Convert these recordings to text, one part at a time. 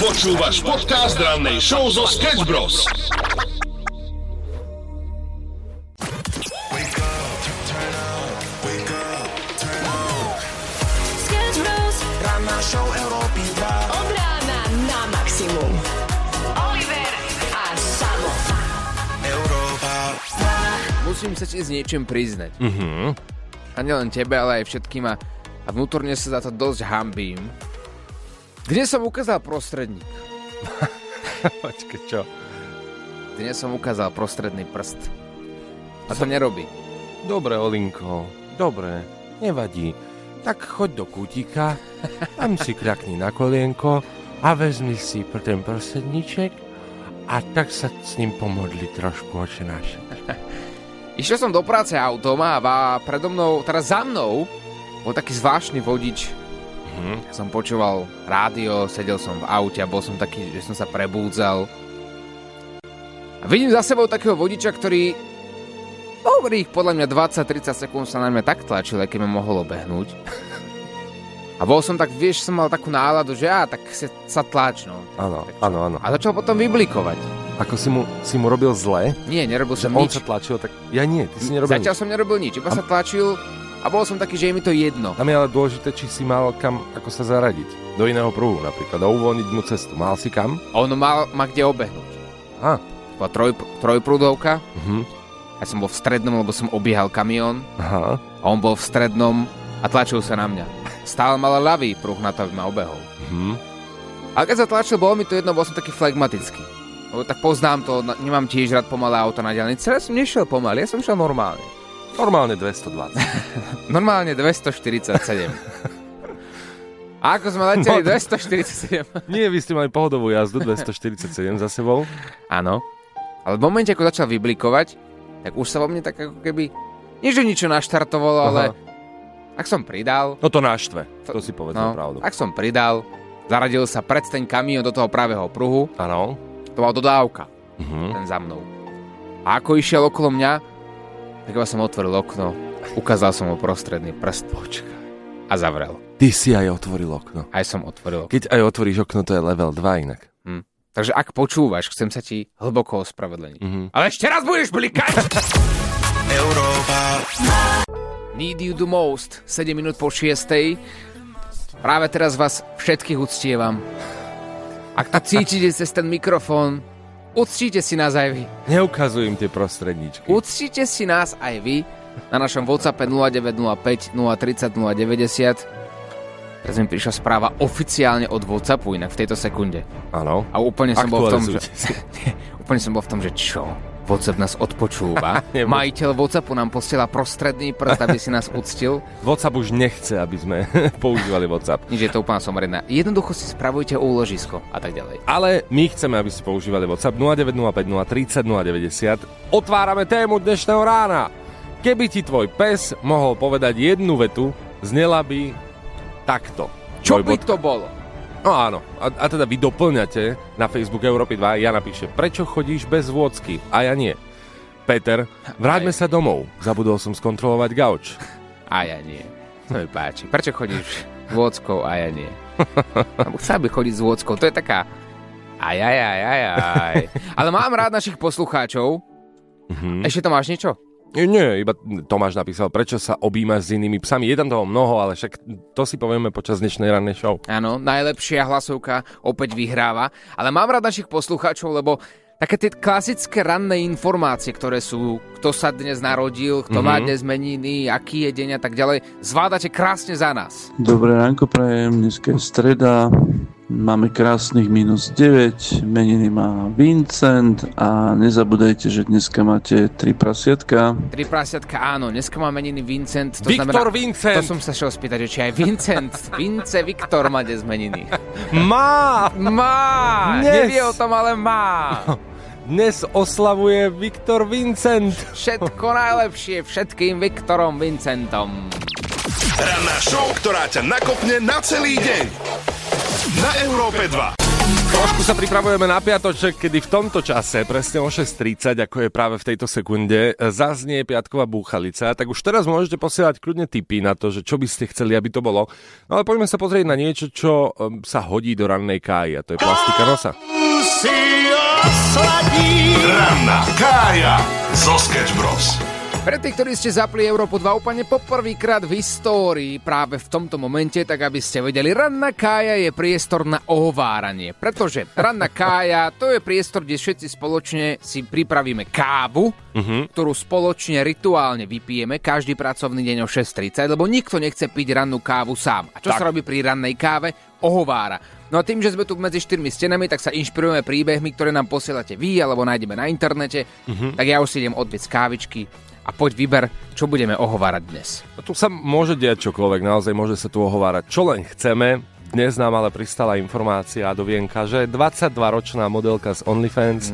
Počúvaš podcast rannej show zo Sketch Bros. Sketch Bros. Ranná show Európy 2. Od rána na maximum. Oliver a Samo. Európa 2. Musím sa ti s niečím priznať. A nielen tebe, ale aj všetkým a vnútorne sa za to dosť hanbím. Dnes som ukázal prostredník. Počkej, čo? Dnes som ukázal prostredný prst. A to nerobí. Dobre, Olinko, dobre, nevadí. Tak choď do kútika, tam si kľakni na kolienko a vezmi si ten prostredníček a tak sa s ním pomodli trošku, oče náš. Išiel som do práce autom a predo mnou, teraz za mnou, bol taký zvláštny vodič. Som počúval rádio, sedel som v aute a bol som taký, že som sa prebúdzal. A vidím za sebou takého vodiča, ktorý dobrých podľa mňa 20-30 sekúnd sa na mňa tak tlačil, keď ma mohol obehnúť. A bol som tak, vieš, som mal takú náladu, že tak sa tlač, no. Áno. A začal potom vyblikovať. Ako si mu robil zle? Nie, nerobil som on nič. sa tlačil, tak ja nie, ty si nerobil Zatiaľ nič. som nerobil nič, iba sa tlačil a bol som taký, že je mi to jedno. Tam je ale dôležité, či si mal kam, ako sa zaradiť. Do iného pruhu napríklad, a uvoľniť mu cestu. Mal si kam? A on ma kde obehnúť. Bola trojprúdovka. Ja som bol v strednom, lebo som obiehal kamión. Aha. A on bol v strednom a tlačil sa na mňa. Stále mal ľavý pruh na to, aby ma obehol. Ale keď sa tlačil, bolo mi to jedno, bol som taký flegmatický. Lebo tak poznám to, nemám tiež rád pomalé auto na diaľnici. Ja som nešiel pomaly, ja som šiel normálne. Normálne 220. Normálne 247. A ako sme leteli 247. Nie, vy ste mali pohodovú jazdu 247 za sebou. Áno. Ale v momente, ako začal vyblikovať, tak už sa vo mne tak ako keby nie že niečo naštartovalo, ale ak som pridal. No to naštve, to si povedal pravdu. Ak som pridal, zaradil sa pred ten kamión do toho pravého pruhu. Áno. To mal dodávka, ten za mnou. A ako išiel okolo mňa, tak iba som otvoril okno, ukázal som mu prostredný prst a zavrel. Ty si aj otvoril okno. Aj som otvoril okno. Keď aj otvoríš okno, to je level 2 inak. Takže ak počúvaš, chcem sa ti hlboko ospravedleniť. Ale ešte raz budeš blikať! Európa. Need you the most. 7 minút po 6. Práve teraz vás všetkých uctievam. Ak to cítite cez ten mikrofón, uctíte si nás aj vy. Neukazujem tie prostredníčky. Uctíte si nás aj vy na našom WhatsAppe 0905 030 090. Teraz mi prišla správa oficiálne od WhatsAppu, inak v tejto sekunde. Áno. A úplne som bol v tom, že... úplne som bol v tom, že čo? WhatsApp nás odpočúva. Majiteľ WhatsAppu nám posiela prostredný prst, aby si nás uctil. WhatsApp už nechce, aby sme používali WhatsApp. Nič, je to úplne somrena. Jednoducho si spravujte úložisko a tak ďalej. Ale my chceme, aby ste používali WhatsApp 0905 030 090. Otvárame tému dnešného rána. Keby ti tvoj pes mohol povedať jednu vetu, znela by takto. Čo by to bolo? No áno, a teda vy doplňate na Facebook Európy 2, ja napíšem, prečo chodíš bez vôcky? A ja nie. Peter, vráťme sa domov. Zabudol som skontrolovať gauč. A ja nie. To mi páči. Prečo chodíš s vôckou? A ja nie. Chcel by chodiť s vôckou. To je taká... Aj. Ale mám rád našich poslucháčov. Ešte to máš niečo? Nie, iba Tomáš napísal, prečo sa objímaš s inými psami. Je tam toho mnoho, ale však to si povieme počas dnešnej rannej show. Áno, najlepšia hlasovka opäť vyhráva. Ale mám rád našich poslucháčov, lebo také tie klasické ranné informácie, ktoré sú, kto sa dnes narodil, kto má dnes meniny, aký je deň a tak ďalej, zvládate krásne za nás. Dobré ránko prajem, dneska je streda, máme krásnych -9, meniny má Vincent a nezabudajte, že dneska máte 3 prasiatka. 3 prasiatka, áno, dneska má meniny Vincent. To Viktor znamená, Vincent! To som sa šiel spýtať, že či aj Vincent, Viktor má dnes meniny. Má! Dnes. Nevie o tom, ale má. Dnes oslavuje Viktor Vincent. Všetko najlepšie všetkým Viktorom Vincentom. Ranná show, ktorá ťa nakopne na celý deň. Na Európe 2. Trošku sa pripravujeme na piatoček, kedy v tomto čase, presne o 6:30, ako je práve v tejto sekunde, zaznie piatková búchalica. Tak už teraz môžete posielať kľudne tipy na to, že čo by ste chceli, aby to bolo. No ale poďme sa pozrieť na niečo, čo sa hodí do rannej káji, a to je plastika nosa. Ranná kája zo Sketch Bros. Pre tých, ktorí ste zapli Európu 2 úplne poprvýkrát v histórii práve v tomto momente, tak aby ste vedeli, ranná kája je priestor na ohováranie. Pretože ranná kája, to je priestor, kde všetci spoločne si pripravíme kávu, ktorú spoločne rituálne vypijeme každý pracovný deň o 6:30, lebo nikto nechce piť rannú kávu sám. A čo sa robí pri rannej káve? Ohovára. No a tým, že sme tu medzi 4 stenami, tak sa inšpirujeme príbehmi, ktoré nám posielate vy, alebo nájdeme na internete. Tak ja už si idem odbiť z kávičky a poď vyber, čo budeme ohovárať dnes. Tu sa môže diať čokoľvek, naozaj môže sa tu ohovárať, čo len chceme. Dnes nám ale pristala informácia do vienka, že 22-ročná modelka z OnlyFans.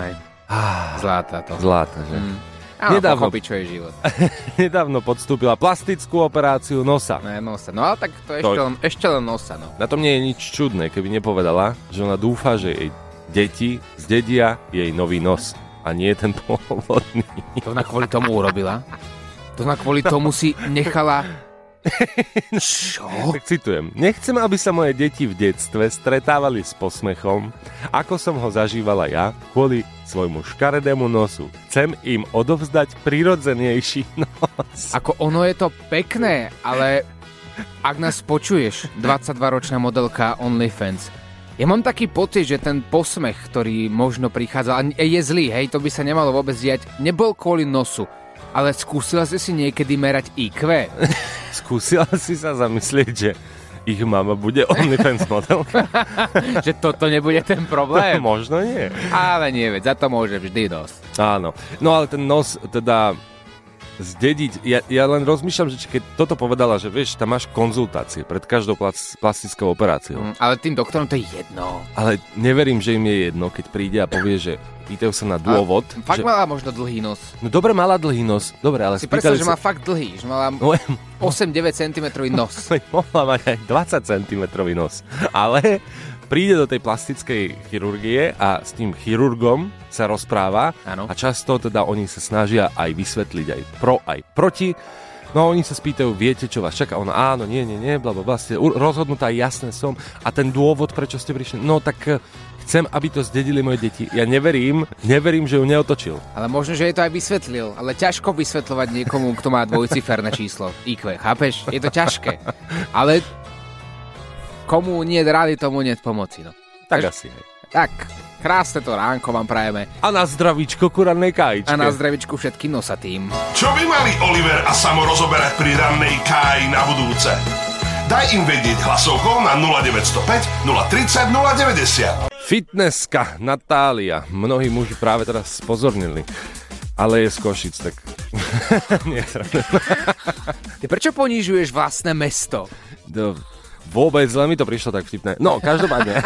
Zláta to. Zláta, že? Áno, pochopí, čo je život. Nedávno podstúpila plastickú operáciu nosa. Nosa. No ale tak to ešte len nosa. No. Na tom nie je nič čudné, keby nepovedala, že ona dúfa, že jej deti zdedia jej nový nos. A nie ten pôvodný. To ona kvôli tomu urobila? To ona kvôli tomu si nechala... Čo? Tak citujem. Nechcem, aby sa moje deti v detstve stretávali s posmechom, ako som ho zažívala ja, kvôli svojmu škaredému nosu. Chcem im odovzdať prirodzenejší nos. Ako ono je to pekné, ale ak nás počuješ, 22-ročná modelka OnlyFans, ja mám taký pocit, že ten posmech, ktorý možno prichádza, je zlý, hej, to by sa nemalo vôbec diať, nebol kvôli nosu, ale skúsila si niekedy merať IQ? Skúsila si sa zamyslieť, že ich mama bude OnlyFans modelka? Že toto nebude ten problém? Možno nie. Ale nie, veď za to môže vždy dosť. Áno, no ale ten nos teda... zdediť. Ja len rozmýšľam, že keď toto povedala, že vieš, tam máš konzultácie pred každou plastickou operáciou. Ale tým doktorom to je jedno. Ale neverím, že im je jedno, keď príde a povie, že pýtajú sa na dôvod. Fakt mala možno dlhý nos. No dobre, mala dlhý nos. Dobre, ale si predstav, že má fakt dlhý, že mala 8-9 cm nos. Mohla mať aj 20 cm nos. Ale príde do tej plastickej chirurgie a s tým chirurgom sa rozpráva. Áno. A často teda oni sa snažia aj vysvetliť aj pro, aj proti. No oni sa spýtajú, viete, čo vás čaká? Ona, áno, nie, blablabla, ste rozhodnutá, jasné som. A ten dôvod, prečo ste prišli? No tak chcem, aby to zdedili moje deti. Ja neverím, že ju neotočil. Ale možno, že je to aj vysvetlil. Ale ťažko vysvetľovať niekomu, kto má dvojciferné číslo. IQ, chápeš? Je to ťažké. Ale komu nie rady, tomu nie pomoci. No. Tak asi. Tak, krásne to ránko vám prajeme. A na zdravíčko ku rannej kájičke. A na zdravíčku všetkým nosatým. Čo by mali Oliver a Samo rozoberať pri rannej káji na budúce? Daj im vedieť hlasovkou na 0905 030 090. Fitnesska Natália. Mnohí muži práve teraz spozornili. Ale je z Košic, tak... Nie, Ty prečo ponižuješ vlastné mesto? Vôbec, len mi to prišlo tak vtipné. No, každopádne.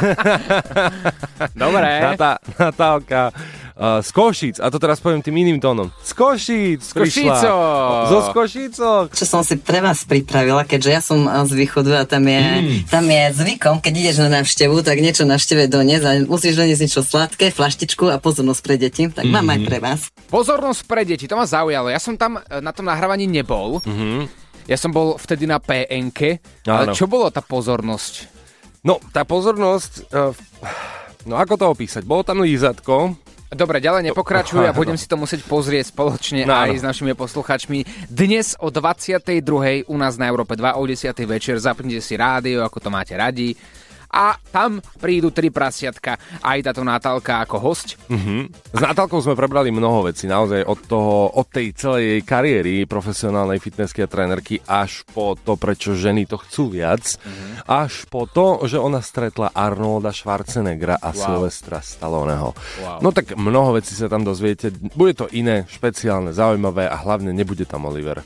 Dobre. Natálka z Košíc, a to teraz poviem tým iným tónom. Z Košíc prišla. Zo Košícok. Čo som si pre vás pripravila, keďže ja som z východu a tam je zvykom, keď ideš na návštevu, tak niečo návšteve doniesť a musíš doniesť niečo sladké, flaštičku a pozornosť pre deti. Tak mám aj pre vás. Pozornosť pre deti, to ma zaujalo. Ja som tam na tom nahrávaní nebol. Ja som bol vtedy na PN-ke, ale čo bolo tá pozornosť? No, tá pozornosť, no ako to opísať? Bolo tam lízatko. Dobre, ďalej nepokračuj a budem si to musieť pozrieť spoločne aj s našimi posluchačmi. Dnes o 22.00 u nás na Európe 2 o 10.00 večer zapnite si rádio, ako to máte radi. A tam prídu 3 prasiatka, aj táto Natálka ako hosť. S Natálkou sme prebrali mnoho vecí, naozaj od tej celej jej kariéry profesionálnej fitnessky a trénerky až po to, prečo ženy to chcú viac, až po to, že ona stretla Arnolda Schwarzeneggera a Sylvestra Stalloneho. No tak mnoho vecí sa tam dozviete, bude to iné, špeciálne, zaujímavé a hlavne nebude tam Oliver.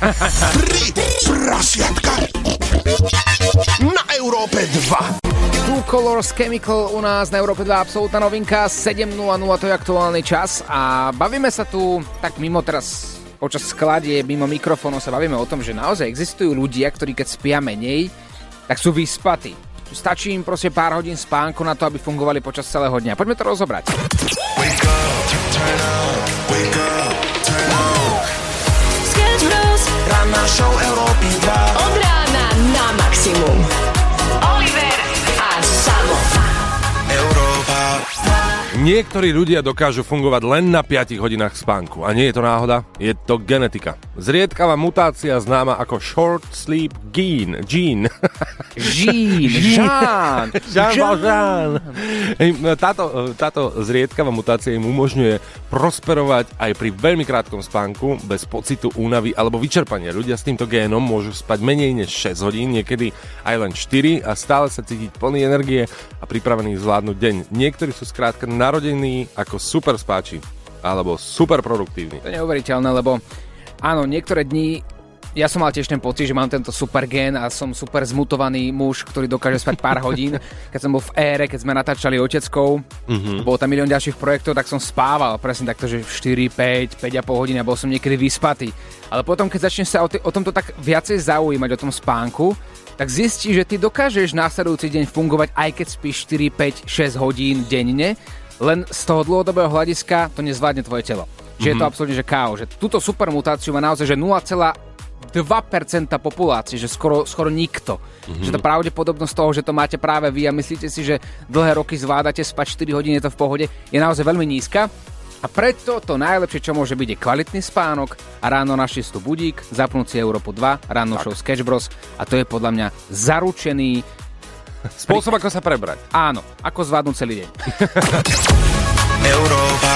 3 prasiatka na Európe 2. Two Colors Chemical u nás na Európe 2, absolútna novinka, 7.00, to je aktuálny čas a bavíme sa tu, tak mimo teraz, počas skladie, mimo mikrofónu sa bavíme o tom, že naozaj existujú ľudia, ktorí keď spia menej, tak sú vyspatí. stačí im proste pár hodín spánku na to, aby fungovali počas celého dňa. Poďme to rozobrať. Sketch Bros. Ranná show Európy 2. Od rána na maximum. Oliver a Samo. Európa. Niektorí ľudia dokážu fungovať len na 5 hodinách spánku. A nie je to náhoda, je to genetika. Zriedkavá mutácia známa ako short sleep gene. Jean. Táto zriedkavá mutácia im umožňuje prosperovať aj pri veľmi krátkom spánku, bez pocitu únavy alebo vyčerpania. Ľudia s týmto génom môžu spať menej než 6 hodín, niekedy aj len 4 a stále sa cítiť plný energie a pripravený zvládnuť deň. Niektorí sú skrátka narodení ako super spáči alebo super produktívni. To je neuveriteľné, lebo áno, niektoré dni ja som mal tiež ten pocit, že mám tento super gén a som super zmutovaný muž, ktorý dokáže spať pár hodín. Keď som bol v ére, keď sme natáčali Oteckou, bolo tam milión ďalších projektov, tak som spával presne takto, že 4, 5, 5,5 hodín a bol som niekedy vyspatý. Ale potom, keď začneš sa o tomto tak viacej zaujímať, o tom spánku, tak zistíš, že ty dokážeš následujúci deň fungovať, aj keď spíš 4, 5, 6 hodín denne, len z toho dlhodobého hľadiska to nezvládne tvoje telo. Čiže je to absolútne že káo, že túto super mutáciu má naozaj že 0,2% populácie, že skoro nikto. Že tá pravdepodobnosť toho, že to máte práve vy a myslíte si, že dlhé roky zvládate spať 4 hodiny, je to v pohode, je naozaj veľmi nízka. A preto to najlepšie, čo môže byť, je kvalitný spánok a ráno na 6 budík, zapnúť si Európu 2, rannú show Sketch Bros. A to je podľa mňa zaručený spôsob, ako sa prebrať. Áno, ako zvládnuť celý deň. Európa.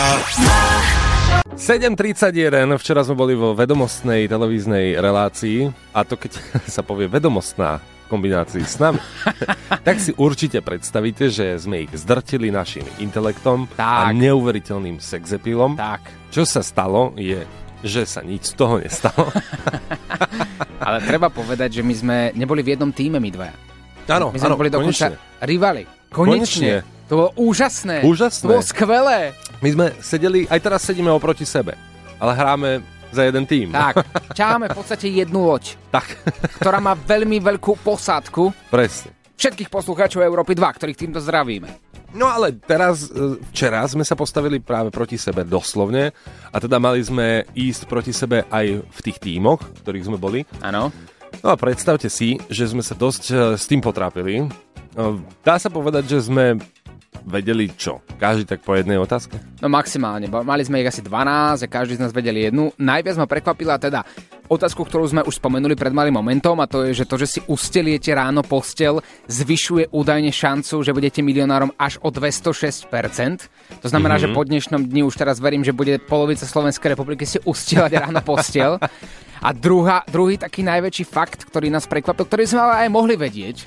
7:31, včera sme boli vo vedomostnej televíznej relácii a to keď sa povie vedomostná v kombinácii s nami, tak si určite predstavíte, že sme ich zdrtili našim intelektom a neuveriteľným sexepilom. Tak. Čo sa stalo je, že sa nič z toho nestalo. Ale treba povedať, že my sme neboli v jednom týme, my dvaja. Áno, my sme boli dokonca rivali. Konečne. To bolo úžasné. To bolo skvelé. My sme sedeli, aj teraz sedíme oproti sebe, ale hráme za jeden tým. Tak, ťaháme v podstate jednu loď, tak. Ktorá má veľmi veľkú posádku. Presne. Všetkých poslucháčov Európy 2, ktorých týmto zdravíme. No ale včera sme sa postavili práve proti sebe doslovne a teda mali sme ísť proti sebe aj v tých tímoch, v ktorých sme boli. Áno. No a predstavte si, že sme sa dosť s tým potrápili. Dá sa povedať, že sme vedeli čo? Každý tak po jednej otázke? No maximálne. Mali sme ich asi 12 a každý z nás vedeli jednu. Najviac ma prekvapila teda otázku, ktorú sme už spomenuli pred malým momentom, a to je, že to, že si usteliete ráno posteľ, zvyšuje údajne šancu, že budete milionárom až o 206%. To znamená, že po dnešnom dni už teraz verím, že bude polovica Slovenskej republiky si ustieľať ráno posteľ. A druhý taký najväčší fakt, ktorý nás prekvapil, ktorý sme ale aj mohli vedieť,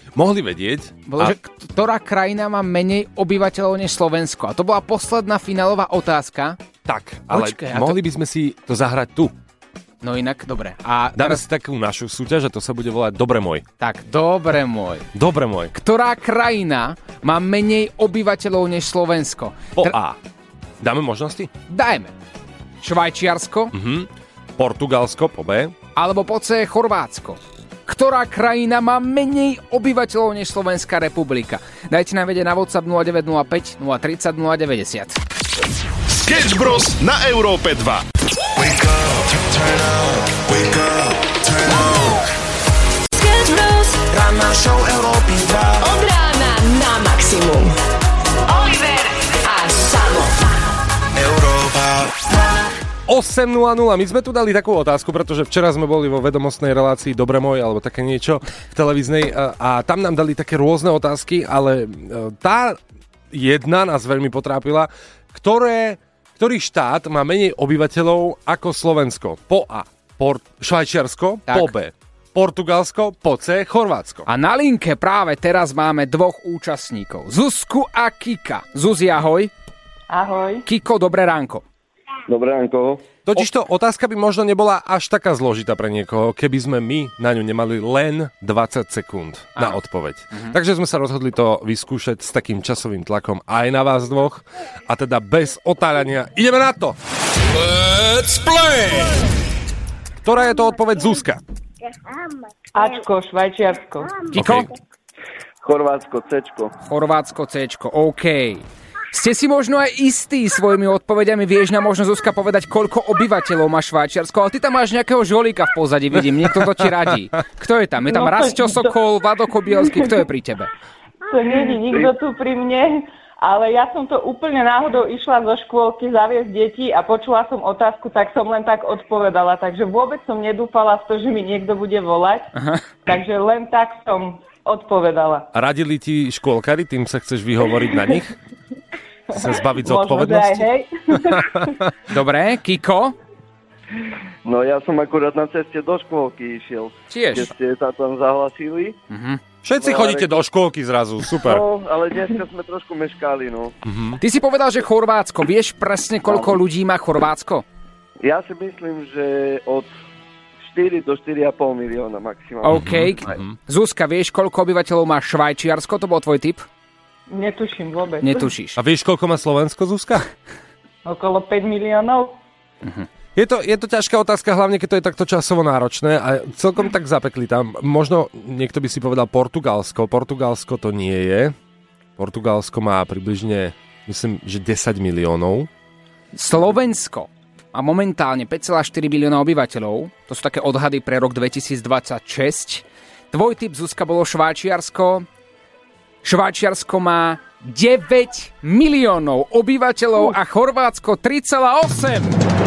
bolo, že ktorá krajina má menej obyvateľov než Slovensko. A to bola posledná finálová otázka. Tak, ale mohli by sme si to zahrať tu. No inak, dobre. A dáme si takú našu súťaž a to sa bude volať Dobre môj. Tak, Dobre môj. Dobre môj. Ktorá krajina má menej obyvateľov než Slovensko? Po A. Dáme možnosti? Dajme. Švajčiarsko. Portugalsko po B. Alebo po C Chorvátsko. Ktorá krajina má menej obyvateľov než Slovenská republika? Dajte nám vedieť na WhatsApp 0905 030 090. Sketch Bros. Na Európe 2. Wake up, turn up, wake up, turn up. Sketch Bros. Ranná show Európy 2. Od rána na maximum. Oliver a Samo. Európa. 8:00. My sme tu dali takú otázku, pretože včera sme boli vo vedomostnej relácii Dobre môj, alebo také niečo v televíznej a tam nám dali také rôzne otázky, ale tá jedna nás veľmi potrápila. Ktorý štát má menej obyvateľov ako Slovensko? Po A. Švajčiarsko, po B. Portugalsko, po C. Chorvátsko. A na linke práve teraz máme dvoch účastníkov. Zuzku a Kika. Zuzi, ahoj. Ahoj. Kiko, dobré ránko. Dobré ránko. Totižto otázka by možno nebola až taká zložitá pre niekoho, keby sme my na ňu nemali len 20 sekúnd na odpoveď. Takže sme sa rozhodli to vyskúšať s takým časovým tlakom aj na vás dvoch. A teda bez otáľania ideme na to! Let's play! Ktorá je to odpoveď, Zuzka? Ačko, Švajčiarsko. Kiko? Okay. Chorvátsko, Cčko. Chorvátsko, Cčko, OK. Ste si možno aj istí svojimi odpovediami, vieš nám možno Zuzka povedať, koľko obyvateľov má Švajčiarsko, ale ty tam máš nejakého žolíka v pozadí, vidím, niekto to ti radí. Kto je tam? Je tam Rastio Sokol, Vado Kobielský, kto je pri tebe? To nie je nikto tu pri mne, ale ja som to úplne náhodou išla zo škôlky zaviesť deti a počula som otázku, tak som len tak odpovedala, takže vôbec som nedúfala v to, že mi niekto bude volať, takže len tak som odpovedala. Radili ti škôlkari, tým sa chceš vyhovoriť na nich? Sa zbaviť zodpovednosti? Dobre, Kiko? No ja som akurát na ceste do škôlky išiel. Tiež? Keď ste sa tam zahlasili. Všetci chodíte do škôlky zrazu, super. No, ale dneska sme trošku meškali, no. Ty si povedal, že Chorvátsko. Vieš presne, koľko ľudí má Chorvátsko? Ja si myslím, že od 4 do 4,5 milióna maximálne. OK. Zuzka, vieš, koľko obyvateľov má Švajčiarsko? To bol tvoj tip? Netuším vôbec. Netušíš. A vieš, koľko má Slovensko, Zuzka? Okolo 5 miliónov. Je to ťažká otázka, hlavne keď to je takto časovo náročné a celkom tak zapekli tam. Možno niekto by si povedal Portugalsko. Portugalsko to nie je. Portugalsko má približne, myslím, že 10 miliónov. Slovensko má momentálne 5,4 milióna obyvateľov. To sú také odhady pre rok 2026. Tvoj tip, Zuzka, bolo Švajčiarsko. Švajčiarsko má 9 miliónov obyvateľov a Chorvátsko 3,8.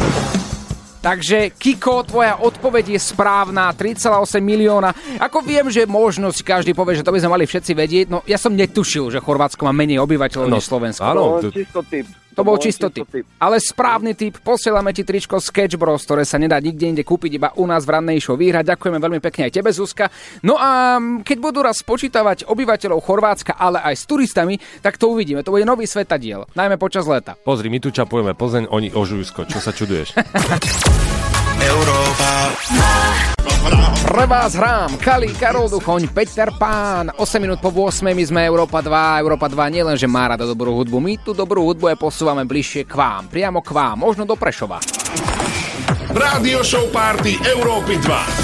Takže, Kiko, tvoja odpoveď je správna, 3,8 milióna. Ako viem, že možno si každý povie, že to by sme mali všetci vedieť, no ja som netušil, že Chorvátsko má menej obyvateľov než Slovensko. Áno, To bol čisto tip. Ale správny tip, posielame ti tričko Sketch Bros, ktoré sa nedá nikde inde kúpiť, iba u nás v rannej show vyhrať. Ďakujeme veľmi pekne aj tebe, Zuzka. No a keď budú raz spočítavať obyvateľov Chorvátska, ale aj s turistami, tak to uvidíme. To bude nový svetadiel, najmä počas leta. Pozri, my tu čapujeme Plzeň, oni Ožujsko. Čo sa čuduješ? Európa. Pre vás hrám Kali, Karol Duchoň, Peter Pán. 8 minút po 8 my sme Európa 2. Európa 2 nielenže má rada dobrú hudbu, my tú dobrú hudbu aj posúvame bližšie k vám. Priamo k vám, možno do Prešova. Rádio show party Európy 2.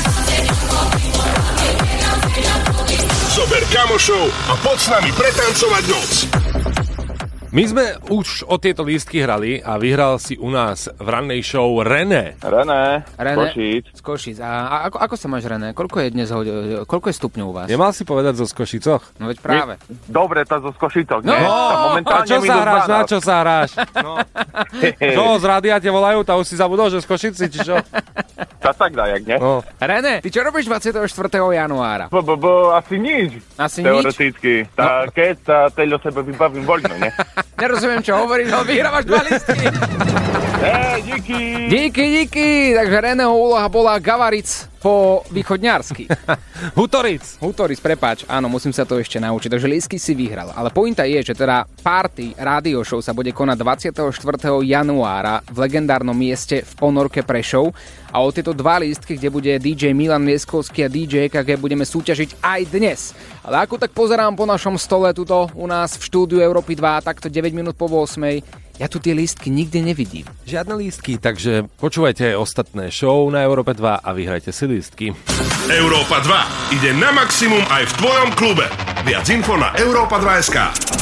Zober kamošov a poď s nami pretancovať noc. My sme už o tieto lístky hrali a vyhral si u nás v rannej show René. René, Košíc. Z Košíc. A ako sa máš, René? Koľko je dnes koľko je stupňov u vás? Nemal si povedať zo Skošicoch? No veď práve. Dobre, tá zo Skošicok. No, a čo sa hráš? Na čo sa hráš? No. Čo, z rádia te volajú? Tá už si zabudol, že z Košici, či čo? Sa tak dá, jak nie? No. René, ty čo robíš 24. januára? Asi nič. Asi teoreticky. nič? Tá, keď sa teľ o sebe vybavím voľno, ne? Nerozumiem, čo hovoríš, ale vyhrávaš 2 lístky. Díky. Díky. Takže Reného úloha bola Gavaric po východňarsky. Hutoric, prepáč. Áno, musím sa to ešte naučiť. Takže lístky si vyhral. Ale pointa je, že teda party rádio show sa bude konať 24. januára v legendárnom mieste v Ponorke Prešov. A o tieto 2 lístky, kde bude DJ Milan Lieskovský a DJ EKG, budeme súťažiť aj dnes. Ale ako tak pozerám po našom stole tuto u nás v štúdiu Európy 2, takto 9 minút po 8, ja tu tie lístky nikde nevidím. Žiadne lístky, takže počúvajte ostatné show na Európe 2 a vyhrajte si lístky. Európa 2 ide na maximum aj v tvojom klube. Viac info na Európa2.sk.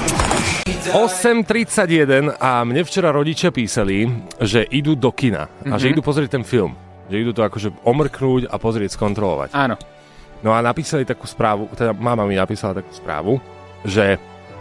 8:31 a mne včera rodičia písali, že idú do kina a že idú pozrieť ten film. Že idú to akože omrknúť a pozrieť, skontrolovať. Áno. No a napísali takú správu, teda mama mi napísala takú správu, že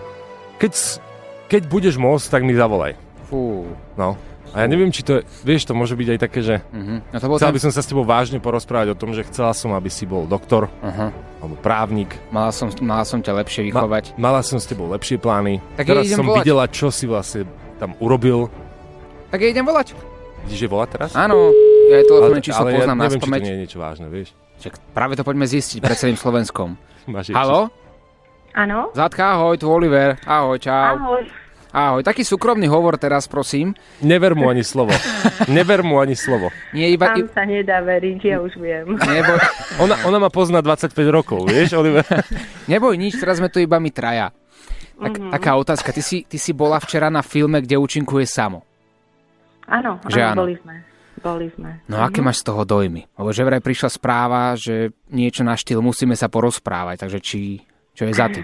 keď budeš môcť, tak mi zavolaj. Fú. No. A ja neviem, či to, vieš, to môže byť aj také, že No to bol chcela by som sa s tebou vážne porozprávať o tom, že chcela som, aby si bol doktor, alebo právnik. Mala som ťa lepšie vychovať. Mala som s tebou lepšie plány. Tak teraz idem som volať. videla, čo si vlastne tam urobil. Tak ja idem volať. Ideš je volať teraz? Áno, ja aj telefónne číslo ale poznám ja neviem, na spamäť. či to nie je niečo vážne, vieš. Čak, práve to poďme zistiť pred celým Slovenskom. Máš Haló? Áno. Zátka, ahoj, tu Oliver. Ahoj, čau. Ahoj, taký súkromný hovor teraz, prosím. Never mu ani slovo. Never mu ani slovo. Nie, iba... Tam sa nedá veriť, ja už viem. Neboj. Ona ma pozná 25 rokov, vieš, Oliver? Neboj nič, teraz sme tu iba my traja. Taká otázka, ty si bola včera na filme, kde účinkuje Samo. Áno, boli sme. No aké máš z toho dojmy? Lebo že vraj prišla správa, že niečo na štýl musíme sa porozprávať, takže či Čo je za tým?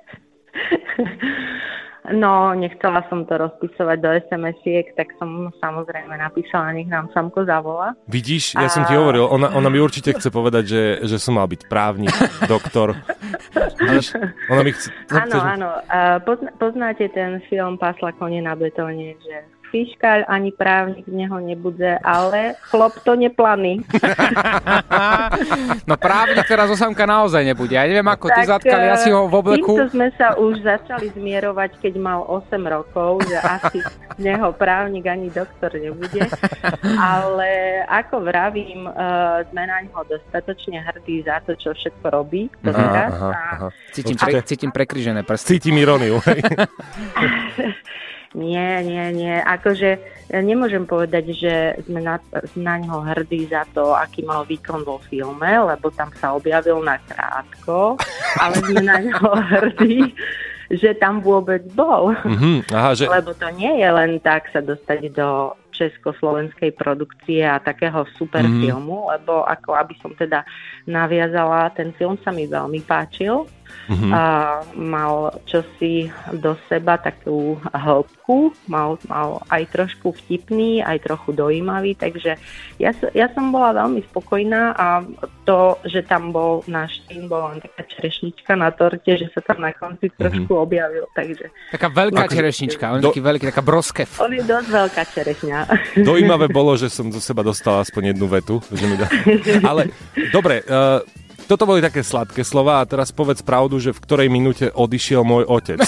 No, nechcela som to rozpisovať do SMS-iek, tak som samozrejme napísala, nech nám Samko zavolá. Vidíš, ja som ti hovoril, ona mi určite chce povedať, že som mal byť právnik, doktor. Ona mi chce... Áno. Poznáte ten film Pasla kone na betóne, že fiškáľ ani právnik z neho nebude, ale chlop to neplaní. No právnik teraz Osamka naozaj nebude. Ja neviem, ako ty zatkali asi ho v obleku. Týmto sme sa už začali zmierovať, keď mal 8 rokov, že asi z neho právnik ani doktor nebude. Ale ako vravím, sme na ňoho dostatočne hrdí za to, čo všetko robí. Aha. Cítim prekryžené prsty. Cítim iróniu. Nie. Akože nemôžem povedať, že sme na ňo hrdí za to, aký mal výkon vo filme, lebo tam sa objavil na krátko, ale sme na ňo hrdí, že tam vôbec bol. Lebo to nie je len tak sa dostať do československej produkcie a takého super filmu, lebo ako aby som teda naviazala, ten film sa mi veľmi páčil. A mal čosi do seba, takú hĺbku, mal aj trošku vtipný, aj trochu dojímavý, takže ja som bola veľmi spokojná a to, že tam bol náš tým, bola len taká čerešnička na torte, že sa tam na konci trošku objavil, takže... Taká veľká čerešnička, on je taký veľký, taká broskev. On je dosť veľká čerešňa. Dojímavé bolo, že som zo seba dostala aspoň jednu vetu, že mi dá... Ale, dobre, toto boli také sladké slova a teraz povedz pravdu, že v ktorej minúte odišiel môj otec.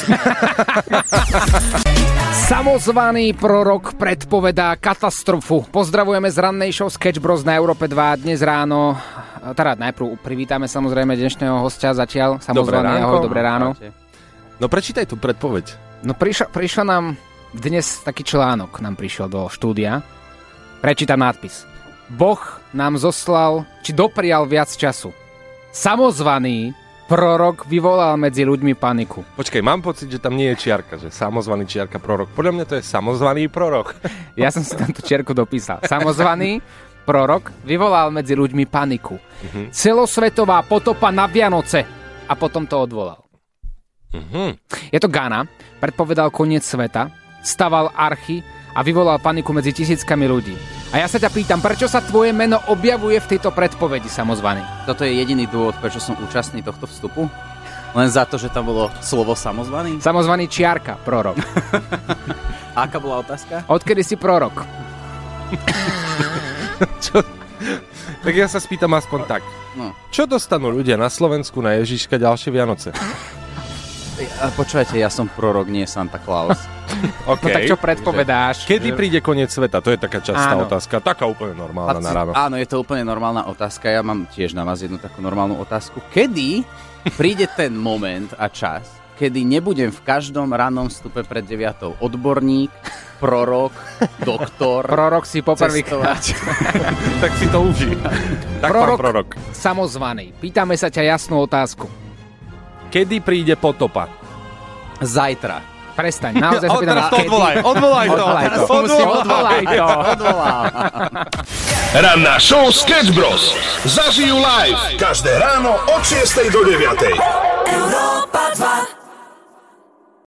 Samozvaný prorok predpovedá katastrofu. Pozdravujeme z rannej show Sketch Bros na Európe 2 dnes ráno. Teda najprv privítame samozrejme dnešného hostia zatiaľ. Samozvaný, ahoj, dobré ráno. No prečítaj tú predpoveď. No prišla nám dnes taký článok, nám prišiel do štúdia. Prečítam nadpis. Boh nám zoslal, či doprial viac času. Samozvaný prorok vyvolal medzi ľuďmi paniku. Počkej, mám pocit, že tam nie je čiarka, že samozvaný čiarka prorok. Podľa mňa to je samozvaný prorok. Ja som si tam tú čiarku dopísal. Samozvaný prorok vyvolal medzi ľuďmi paniku. Celosvetová potopa na Vianoce. A potom to odvolal. Je to Ghana, predpovedal koniec sveta, staval archy a vyvolal paniku medzi tisíckami ľudí. A ja sa ťa pýtam, prečo sa tvoje meno objavuje v tejto predpovedi, samozvaný? Toto je jediný dôvod, prečo som účastný tohto vstupu? Len za to, že tam bolo slovo samozvaný? Samozvaný čiarka, prorok. A aká bola otázka? Odkedy si prorok? Čo? Tak ja sa spýtam aspoň tak. No. Čo dostanú ľudia na Slovensku na Ježiška ďalšie Vianoce? Počúvajte, ja som prorok, nie Santa Claus. Okay. No tak čo predpovedáš? Kedy príde koniec sveta? To je taká častá otázka. Taká úplne normálna na ráno. Áno, je to úplne normálna otázka. Ja mám tiež na vás jednu takú normálnu otázku. Kedy príde ten moment a čas, kedy nebudem v každom rannom vstupe pred 9 odborník, prorok, doktor. Prorok si poprvýkrát. Tak si to uží. Tak prorok. Samozvaný. Pýtame sa ťa jasnú otázku. Kedy príde potopa? Zajtra. Prestaň, naozaj sa pýtam, kedy... Odvolaj to. Odvolaj to. Ranná show Sketch Bros. Zažijú live každé ráno od 6 do 9. Európa 2.